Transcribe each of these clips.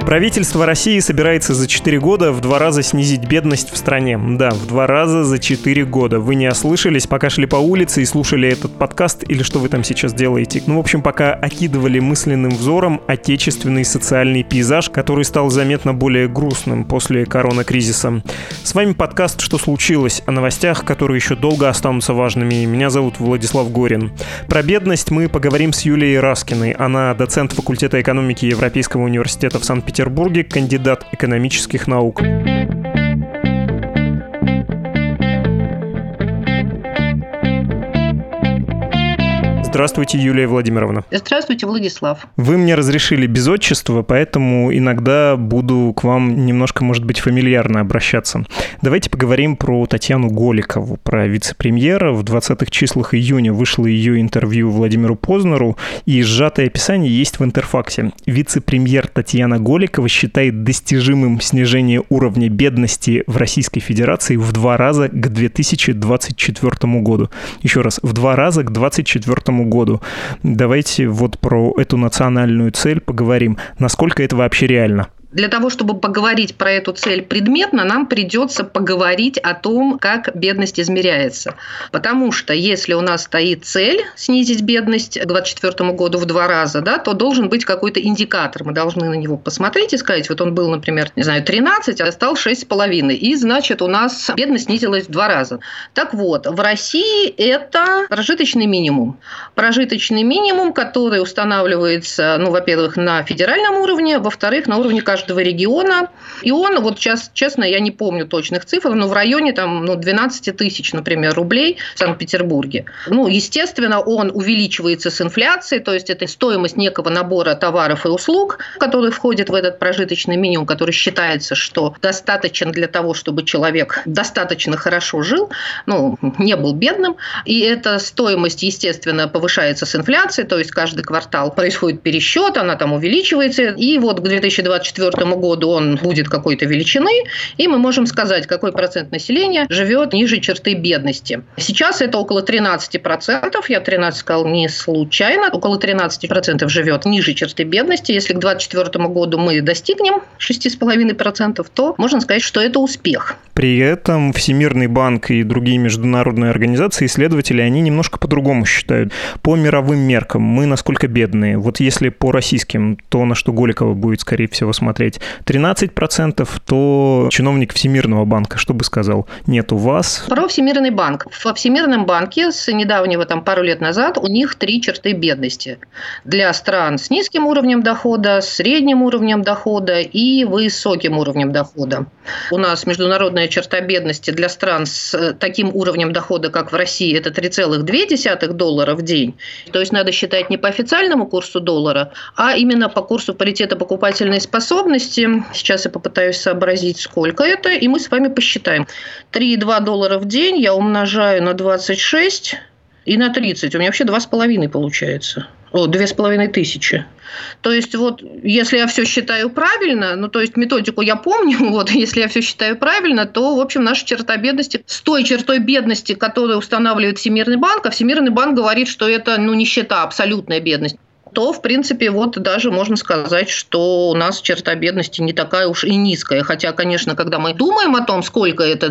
Правительство России собирается за 4 года в 2 раза снизить бедность в стране. Да, в 2 раза за 4 года. Вы не ослышались, пока шли по улице и слушали этот подкаст, или что вы там сейчас делаете? В общем, пока окидывали мысленным взором отечественный социальный пейзаж, который стал заметно более грустным после коронакризиса. С вами подкаст «Что случилось?» о новостях, которые еще долго останутся важными. Меня зовут Владислав Горин. Про бедность мы поговорим с Юлией Раскиной. Она доцент факультета экономики Европейского университета в Санкт-Петербурге, кандидат экономических наук. Здравствуйте, Юлия Владимировна. Здравствуйте, Владислав. Вы мне разрешили без отчества, поэтому иногда буду к вам немножко, может быть, фамильярно обращаться. Давайте поговорим про Татьяну Голикову, про вице-премьера. В 20-х числах июня вышло ее интервью Владимиру Познеру, и сжатое описание есть в Интерфаксе. Вице-премьер Татьяна Голикова считает достижимым снижение уровня бедности в Российской Федерации в 2 раза к 2024 году. Еще раз, в 2 раза к 2024 году. Давайте вот про эту национальную цель поговорим. Насколько это вообще реально? Для того, чтобы поговорить про эту цель предметно, нам придется поговорить о том, как бедность измеряется. Потому что если у нас стоит цель снизить бедность к 2024 году в 2 раза, да, то должен быть какой-то индикатор. Мы должны на него посмотреть и сказать, вот он был, например, 13, а стал 6,5. И, значит, у нас бедность снизилась в 2 раза. Так вот, в России это прожиточный минимум. Прожиточный минимум, который устанавливается, во-первых, на федеральном уровне, во-вторых, на уровне каждого региона. И он, вот сейчас, честно, я не помню точных цифр, но в районе 12 тысяч, например, рублей в Санкт-Петербурге. Естественно, он увеличивается с инфляцией, то есть это стоимость некого набора товаров и услуг, который входит в этот прожиточный минимум, который считается, что достаточен для того, чтобы человек достаточно хорошо жил, не был бедным. И эта стоимость, естественно, повышается с инфляцией, то есть каждый квартал происходит пересчет, она там увеличивается. И вот к 2024 году он будет какой-то величины, и мы можем сказать, какой процент населения живет ниже черты бедности. Сейчас это около 13%, я 13 сказал не случайно, около 13% живет ниже черты бедности. Если к 2024 году мы достигнем 6,5%, то можно сказать, что это успех. При этом Всемирный банк и другие международные организации, исследователи, они немножко по-другому считают. По мировым меркам мы насколько бедные? Вот если по российским, то на что Голикова будет, скорее всего, смотреть 13%, то чиновник Всемирного банка что бы сказал? Нет, у вас... Про Всемирный банк. Во Всемирном банке с недавнего, пару лет назад, у них 3 черты бедности. Для стран с низким уровнем дохода, средним уровнем дохода и высоким уровнем дохода. У нас международная черта бедности для стран с таким уровнем дохода, как в России, это $3,2 в день. То есть надо считать не по официальному курсу доллара, а именно по курсу паритета покупательной способности. Сейчас я попытаюсь сообразить, сколько это, и мы с вами посчитаем. $3,2 в день я умножаю на 26 и на 30. У меня вообще 2,5 получается. 2500. То есть, если я все считаю правильно, то есть методику я помню, если я все считаю правильно, то, в общем, наша черта бедности с той чертой бедности, которую устанавливает Всемирный банк, а Всемирный банк говорит, что это, нищета, абсолютная бедность, то, в принципе, даже можно сказать, что у нас черта бедности не такая уж и низкая. Хотя, конечно, когда мы думаем о том, сколько это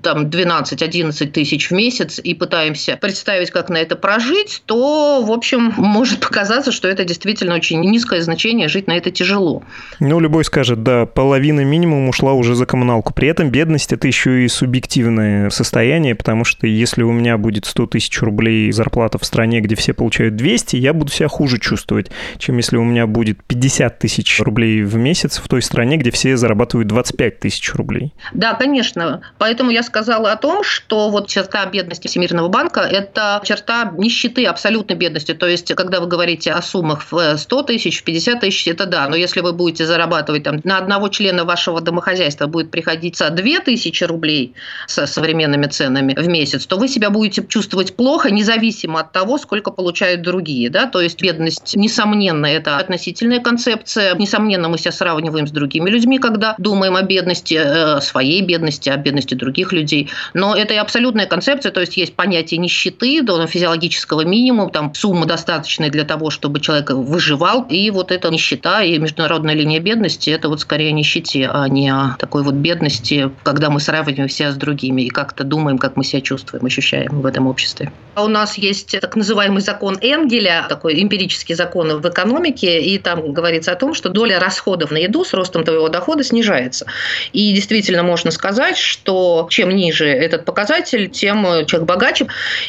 12-11 тысяч в месяц, и пытаемся представить, как на это прожить, то, в общем, может показаться, что это действительно очень низкое значение, жить на это тяжело. Любой скажет, да, половина минимум ушла уже за коммуналку. При этом бедность – это еще и субъективное состояние, потому что если у меня будет 100 тысяч рублей зарплата в стране, где все получают 200, я буду себя хуже чувствовать, чем если у меня будет 50 тысяч рублей в месяц в той стране, где все зарабатывают 25 тысяч рублей. Да, конечно. Поэтому я сказала о том, что черта бедности Всемирного банка – это черта нищеты, абсолютной бедности. То есть, когда вы говорите о суммах в 100 тысяч, в 50 тысяч, это да. Но если вы будете зарабатывать на одного члена вашего домохозяйства будет приходиться 2000 рублей со современными ценами в месяц, то вы себя будете чувствовать плохо, независимо от того, сколько получают другие. Да? То есть, бедность Несомненно, это относительная концепция. Несомненно, мы себя сравниваем с другими людьми, когда думаем о бедности, своей бедности, о бедности других людей. Но это и абсолютная концепция, то есть есть понятие нищеты, до физиологического минимума, там сумма достаточная для того, чтобы человек выживал. И вот эта нищета и международная линия бедности – это вот скорее о нищете, а не о такой вот бедности, когда мы сравниваем себя с другими и как-то думаем, как мы себя чувствуем, ощущаем в этом обществе. У нас есть так называемый закон Энгеля, такой эмпирический закон в экономике, и там говорится о том, что доля расходов на еду с ростом твоего дохода снижается. И действительно можно сказать, что чем ниже этот показатель, тем человек богаче.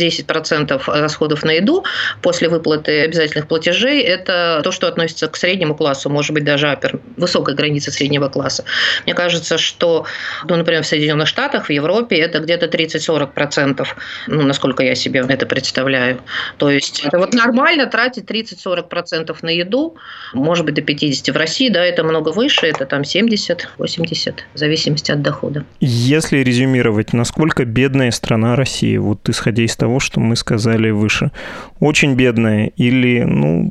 10% расходов на еду после выплаты обязательных платежей – это то, что относится к среднему классу, может быть, даже высокой границе среднего класса. Мне кажется, что, например, в Соединенных Штатах, в Европе это где-то 30-40%, насколько я себе это представляю. То есть это вот нормально тратить 30-40% на еду, может быть, до 50%. В России, да, это много выше, это там 70-80%, в зависимости от дохода. Если резюмировать, насколько бедная страна Россия, вот исходя из того, что мы сказали выше? Очень бедная или,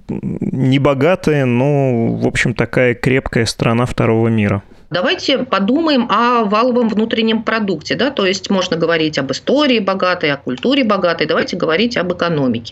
не богатая, но, в общем, такая крепкая страна второго мира? Давайте подумаем о валовом внутреннем продукте. Да? То есть можно говорить об истории богатой, о культуре богатой. Давайте говорить об экономике.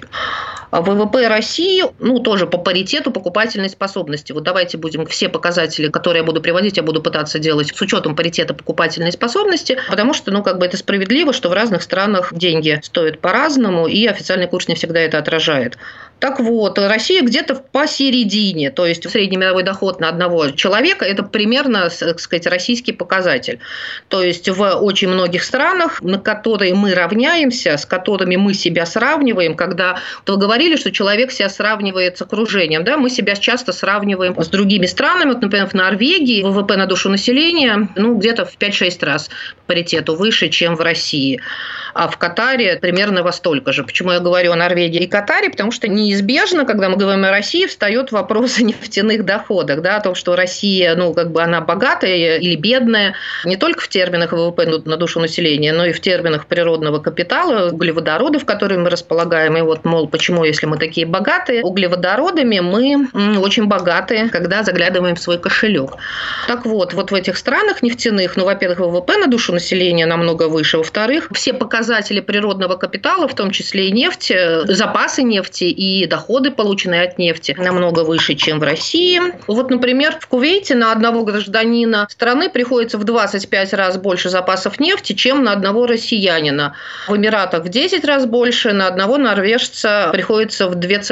ВВП России, тоже по паритету покупательной способности. Вот давайте будем все показатели, которые я буду приводить, я буду пытаться делать с учетом паритета покупательной способности, потому что, это справедливо, что в разных странах деньги стоят по-разному, и официальный курс не всегда это отражает. Так вот, Россия где-то посередине, то есть средний мировой доход на одного человека – это примерно, так сказать, российский показатель. То есть в очень многих странах, на которые мы равняемся, с которыми мы себя сравниваем, когда вы говорили, что человек себя сравнивает с окружением, да, мы себя часто сравниваем с другими странами. Вот, например, в Норвегии ВВП на душу населения где-то в 5-6 раз по паритету выше, чем в России. А в Катаре примерно во столько же. Почему я говорю о Норвегии и Катаре? Потому что неизбежно, когда мы говорим о России, встает вопрос о нефтяных доходах, да, о том, что Россия, она богатая или бедная, не только в терминах ВВП на душу населения, но и в терминах природного капитала, углеводородов, которыми мы располагаем. И вот, почему, если мы такие богатые, углеводородами мы очень богатые, когда заглядываем в свой кошелек. Так вот в этих странах нефтяных, во-первых, ВВП на душу населения намного выше, во-вторых, все показатели природного капитала, в том числе и нефть, запасы нефти и доходы, полученные от нефти, намного выше, чем в России. Вот, например, в Кувейте на одного гражданина страны приходится в 25 раз больше запасов нефти, чем на одного россиянина. В Эмиратах в 10 раз больше, на одного норвежца приходится в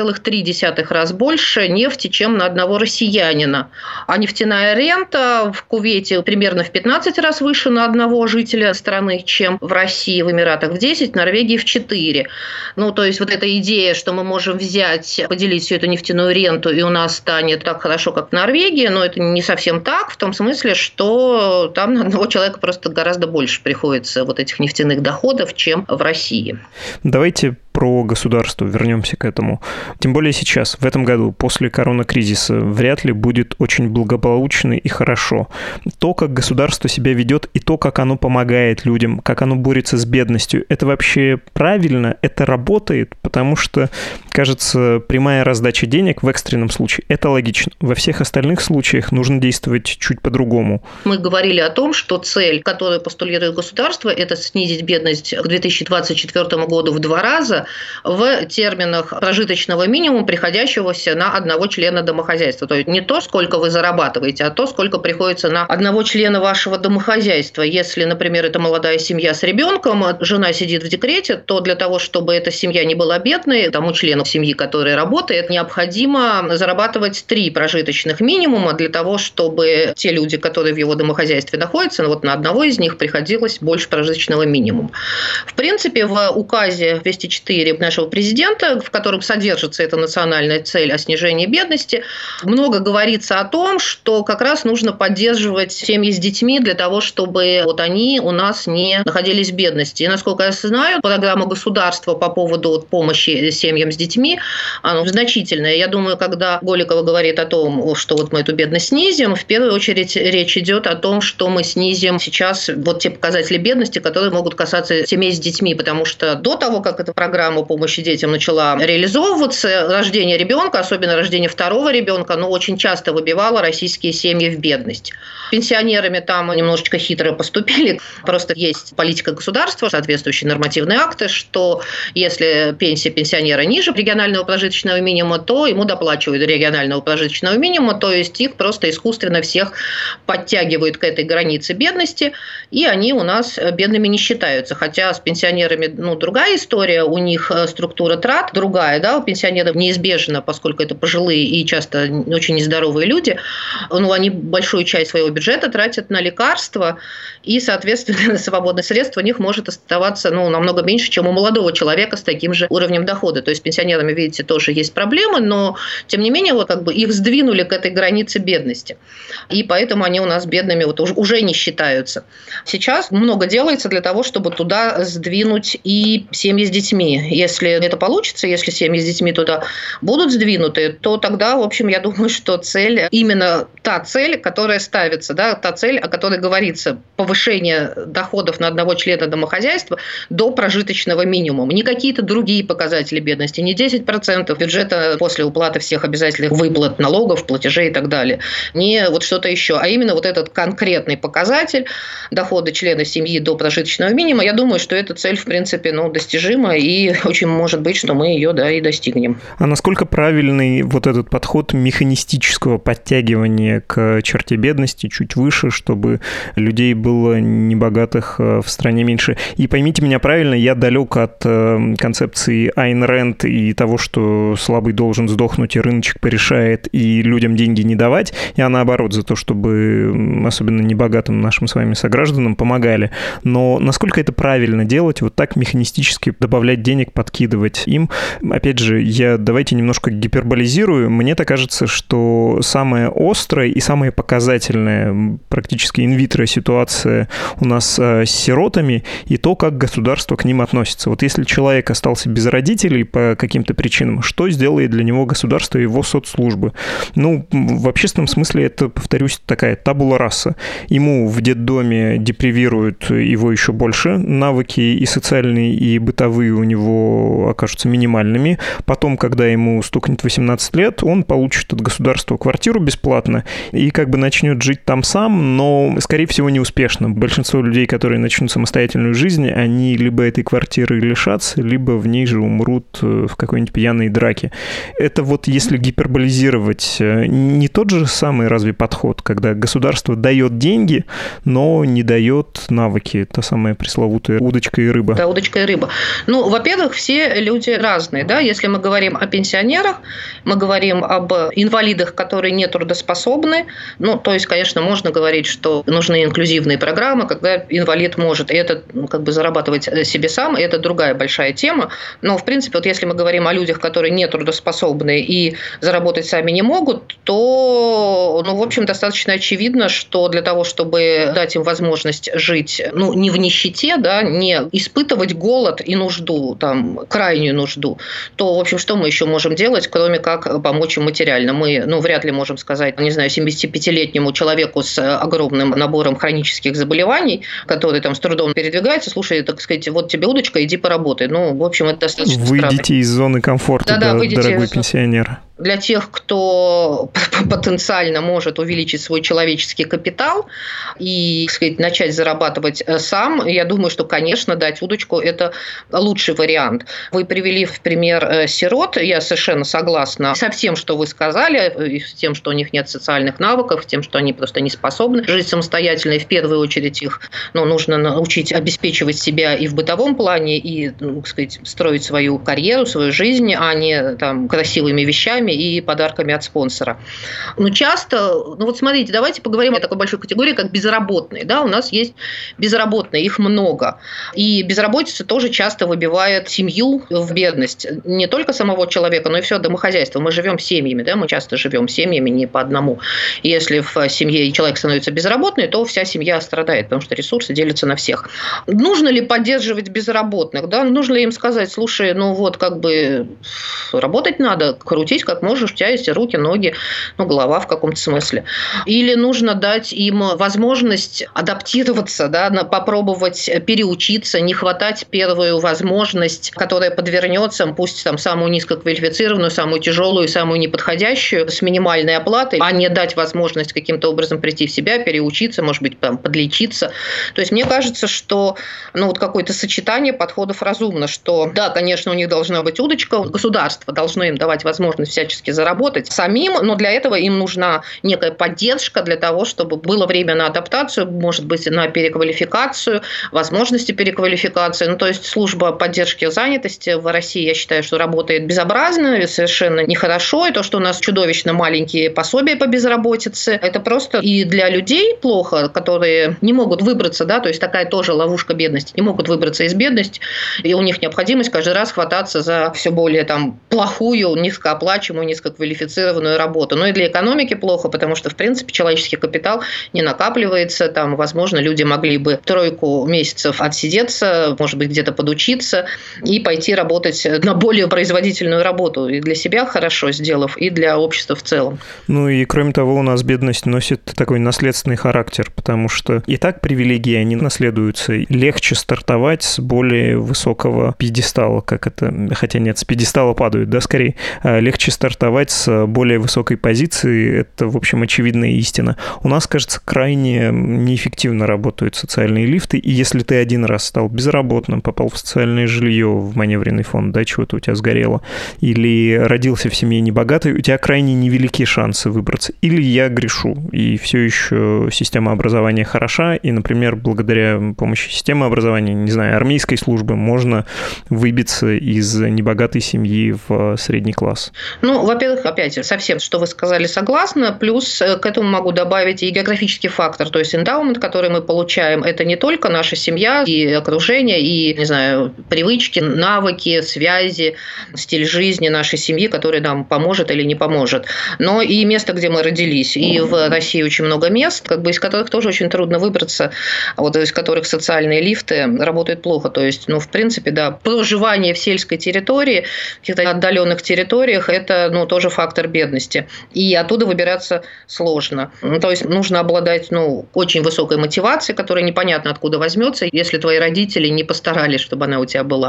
2,3 раз больше нефти, чем на одного россиянина. А нефтяная рента в Кувейте примерно в 15 раз выше на одного жителя страны, чем в России, в Эмиратах в 10, в Норвегии в 4. То есть вот эта идея, что мы можем взять, поделить всю эту нефтяную ренту, и у нас станет так хорошо, как в Норвегии, но это не совсем так, в том смысле, что там на одного человека просто гораздо больше приходится вот этих нефтяных доходов, чем в России. Давайте про государство вернемся к этому. Тем более сейчас, в этом году, после коронакризиса, вряд ли будет очень благополучно и хорошо. То, как государство себя ведет, и то, как оно помогает людям, как оно борется с бедностью, это вообще правильно, это работает, потому что, кажется, прямая раздача денег в экстренном случае – это логично. Во всех остальных случаях нужно действовать чуть по-другому. Мы говорили о том, что цель, которую постулирует государство, это снизить бедность к 2024 году в 2 раза, в терминах прожиточного минимума, приходящегося на одного члена домохозяйства. То есть не то, сколько вы зарабатываете, а то, сколько приходится на одного члена вашего домохозяйства. Если, например, это молодая семья с ребенком, жена сидит в декрете, то для того, чтобы эта семья не была бедной, тому члену семьи, который работает, необходимо зарабатывать 3 прожиточных минимума для того, чтобы те люди, которые в его домохозяйстве находятся, на одного из них приходилось больше прожиточного минимума. В принципе, в указе 204 нашего президента, в котором содержится эта национальная цель о снижении бедности, много говорится о том, что как раз нужно поддерживать семьи с детьми для того, чтобы они у нас не находились в бедности. И, насколько я знаю, программа государства по поводу помощи семьям с детьми, она значительная. Я думаю, когда Голикова говорит о том, что мы эту бедность снизим, в первую очередь речь идет о том, что мы снизим сейчас те показатели бедности, которые могут касаться семей с детьми, потому что до того, как эта программа программа помощи детям начала реализовываться, рождение ребенка, особенно рождение второго ребенка, очень часто выбивало российские семьи в бедность. Пенсионерами там немножечко хитро поступили. Просто есть политика государства, соответствующие нормативные акты, что если пенсия пенсионера ниже регионального прожиточного минимума, то ему доплачивают регионального прожиточного минимума, то есть их просто искусственно всех подтягивают к этой границе бедности, и они у нас бедными не считаются. Хотя с пенсионерами другая история, у них структура трат другая, да, у пенсионеров неизбежно, поскольку это пожилые и часто очень нездоровые люди, они большую часть своего бюджета тратят на лекарства, и, соответственно, свободных средств у них может оставаться намного меньше, чем у молодого человека с таким же уровнем дохода. То есть с пенсионерами, видите, тоже есть проблемы, но, тем не менее, их сдвинули к этой границе бедности. И поэтому они у нас бедными уже не считаются. Сейчас много делается для того, чтобы туда сдвинуть и семьи с детьми. Если это получится, если семьи с детьми туда будут сдвинуты, то тогда, в общем, я думаю, что цель, именно та цель, которая ставится, да, та цель, о которой говорится, повышение доходов на одного члена домохозяйства до прожиточного минимума. Не какие-то другие показатели бедности, не 10% бюджета после уплаты всех обязательных выплат, налогов, платежей и так далее. Не что-то еще, а именно этот конкретный показатель дохода члена семьи до прожиточного минимума. Я думаю, что эта цель, в принципе, достижима, и очень может быть, что мы ее, и достигнем. А насколько правильный этот подход механистического подтягивания к черте бедности чуть выше, чтобы людей было небогатых в стране меньше? И поймите меня правильно, я далек от концепции Айн Рэнд и того, что слабый должен сдохнуть, и рыночек порешает, и людям деньги не давать. Я наоборот за то, чтобы особенно небогатым нашим с вами согражданам помогали. Но насколько это правильно делать, так механистически добавлять денег, подкидывать им? Опять же, давайте немножко гиперболизирую. Мне-то кажется, что самая острая и самая показательная практически инвитро ситуация у нас с сиротами и то, как государство к ним относится. Если человек остался без родителей по каким-то причинам, что сделает для него государство и его соцслужбы? В общественном смысле это, повторюсь, такая табула раса. Ему в детдоме депривируют его еще больше, навыки и социальные, и бытовые у него окажутся минимальными. Потом, когда ему стукнет 18 лет, он получит от государства квартиру бесплатно и начнет жить там сам, но, скорее всего, неуспешно. Большинство людей, которые начнут самостоятельную жизнь, они либо этой квартиры лишатся, либо в ней же умрут в какой-нибудь пьяной драке. Это если гиперболизировать, не тот же самый разве подход, когда государство дает деньги, но не дает навыки, та самая пресловутая удочка и рыба? Да, удочка и рыба. Во-первых, все люди разные, да, если мы говорим о пенсионерах, мы говорим об инвалидах, которые не трудоспособны, то есть, конечно, можно говорить, что нужны инклюзивные программы, когда инвалид может зарабатывать себе сам, и это другая большая тема, но, в принципе, если мы говорим о людях, которые не трудоспособны и заработать сами не могут, то, в общем, достаточно очевидно, что для того, чтобы дать им возможность жить, не в нищете, да, не испытывать голод и нужду, крайнюю нужду, то, в общем, что мы еще можем делать, кроме как помочь им материально? Мы, вряд ли можем сказать, 75-летнему человеку с огромным набором хронических заболеваний, который с трудом передвигается, слушай, так сказать, вот тебе удочка, иди поработай. В общем, это достаточно странно. Выйдите из зоны комфорта, дорогой пенсионер. Для тех, кто потенциально может увеличить свой человеческий капитал и, так сказать, начать зарабатывать сам, я думаю, что, конечно, дать удочку – это лучший вариант. Вы привели в пример сирот, я совершенно согласна со всем, что вы сказали, и с тем, что у них нет социальных навыков, с тем, что они просто не способны жить самостоятельно, и в первую очередь их нужно научить обеспечивать себя и в бытовом плане, и, так сказать, строить свою карьеру, свою жизнь, а не красивыми вещами и подарками от спонсора. Часто, смотрите, давайте поговорим о такой большой категории, как безработные. Да, у нас есть безработные, их много. И безработица тоже часто выбивает семью в бедность. Не только самого человека, но и все домохозяйство. Мы живем семьями, да, мы часто живем семьями не по одному. И если в семье человек становится безработным, то вся семья страдает, потому что ресурсы делятся на всех. Нужно ли поддерживать безработных? Да? Нужно ли им сказать, слушай, работать надо, крутить как можешь, у тебя есть руки, ноги, голова в каком-то смысле. Или нужно дать им возможность адаптироваться, да, попробовать переучиться, не хватать первую возможность, которая подвернется, пусть там самую низкоквалифицированную, самую тяжелую, самую неподходящую, с минимальной оплатой, а не дать возможность каким-то образом прийти в себя, переучиться, может быть, там, подлечиться. То есть мне кажется, что какое-то сочетание подходов разумно, что да, конечно, у них должна быть удочка, государство должно им давать возможность всячески заработать самим, но для этого им нужна некая поддержка для того, чтобы было время на адаптацию, может быть, на переквалификацию, возможности переквалификации. То есть служба поддержки занятости в России, я считаю, что работает безобразно и совершенно нехорошо. И то, что у нас чудовищно маленькие пособия по безработице, это просто и для людей плохо, которые не могут выбраться, да, то есть такая тоже ловушка бедности, не могут выбраться из бедности, и у них необходимость каждый раз хвататься за все более плохую, низкооплачиваемую, низкоквалифицированную работу. И для экономики плохо, потому что, в принципе, человеческий капитал не накапливается. Возможно, люди могли бы 3 месяцев отсидеться, может быть, где-то подучиться и пойти работать на более производительную работу. И для себя хорошо сделав, и для общества в целом. И кроме того, у нас бедность носит такой наследственный характер, потому что и так привилегии, они наследуются. Легче стартовать с более высокого пьедестала, хотя нет, с пьедестала падают, да, скорее. Легче стартовать с более высокой позиции, это, в общем, очевидная истина. У нас, кажется, крайне неэффективно работают социальные лифты, и если ты один раз стал безработным, попал в социальное жилье, в маневренный фонд, да, чего-то у тебя сгорело, или родился в семье небогатой, у тебя крайне невелики шансы выбраться. Или я грешу, и все еще система образования хороша, и, например, благодаря помощи системы образования, не знаю, армейской службы, можно выбиться из небогатой семьи в средний класс. Во-первых, опять, совсем, что вы сказали, согласна, плюс к этому могу добавить и географический фактор, то есть эндаумент, который мы получаем, это не только наша семья и окружение, и, не знаю, привычки, навыки, связи, стиль жизни нашей семьи, который нам поможет или не поможет, но и место, где мы родились. И в России очень много мест, из которых тоже очень трудно выбраться, из которых социальные лифты работают плохо. То есть, в принципе, да, проживание в сельской территории, в каких-то отдаленных территориях, это, тоже фактор бедности. И оттуда выбираться сложно. То есть, нужно обладать, очень высокой мотивацией, которая непонятно откуда возьмется, если твои родители не постарались, чтобы она у тебя была.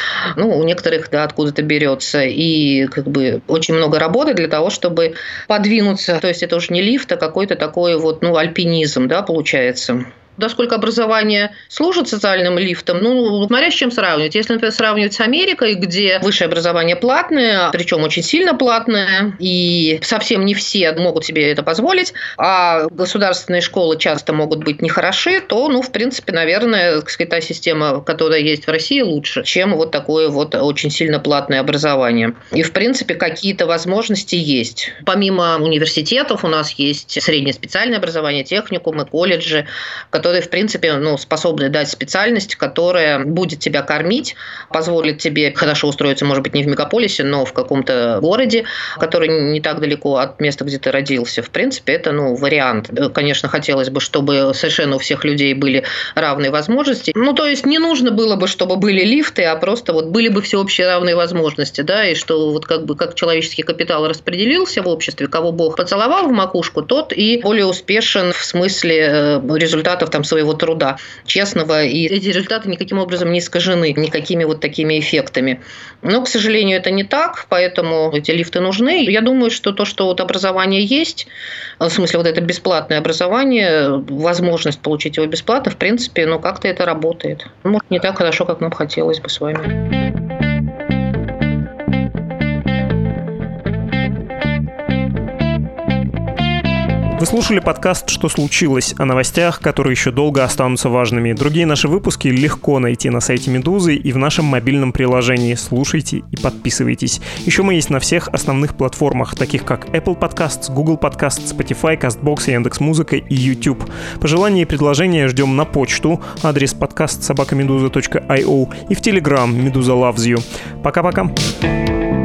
У некоторых, да, откуда-то берется. И, очень много работы для того, чтобы подвинуться. То есть, это уже не лифт, а какой-то такой альпинизм, да, получается. Насколько образование служит социальным лифтом, смотря с чем сравнивать. Если, например, сравнивать с Америкой, где высшее образование платное, причем очень сильно платное, и совсем не все могут себе это позволить, а государственные школы часто могут быть нехороши, то, в принципе, наверное, та система, которая есть в России, лучше, чем такое очень сильно платное образование. И, в принципе, какие-то возможности есть. Помимо университетов у нас есть среднее специальное образование, техникумы, колледжи, которые, в принципе, способны дать специальность, которая будет тебя кормить, позволит тебе хорошо устроиться, может быть, не в мегаполисе, но в каком-то городе, который не так далеко от места, где ты родился. В принципе, это, вариант. Конечно, хотелось бы, чтобы совершенно у всех людей были равные возможности. То есть, не нужно было бы, чтобы были лифты, а просто были бы всеобщие равные возможности, да, и что как человеческий капитал распределился в обществе, кого Бог поцеловал в макушку, тот и более успешен в смысле результатов своего труда честного, и эти результаты никаким образом не искажены никакими такими эффектами. Но, к сожалению, это не так, поэтому эти лифты нужны. Я думаю, что то, что образование есть, в смысле это бесплатное образование, возможность получить его бесплатно, в принципе, как-то это работает. Может, не так хорошо, как нам хотелось бы с вами. Вы слушали подкаст «Что случилось?» о новостях, которые еще долго останутся важными. Другие наши выпуски легко найти на сайте «Медузы» и в нашем мобильном приложении. Слушайте и подписывайтесь. Еще мы есть на всех основных платформах, таких как Apple Podcasts, Google Podcasts, Spotify, CastBox, Яндекс.Музыка и YouTube. Пожелания и предложения ждем на почту, адрес подкаст @meduza.io и в Telegram «Meduza loves you». Пока-пока.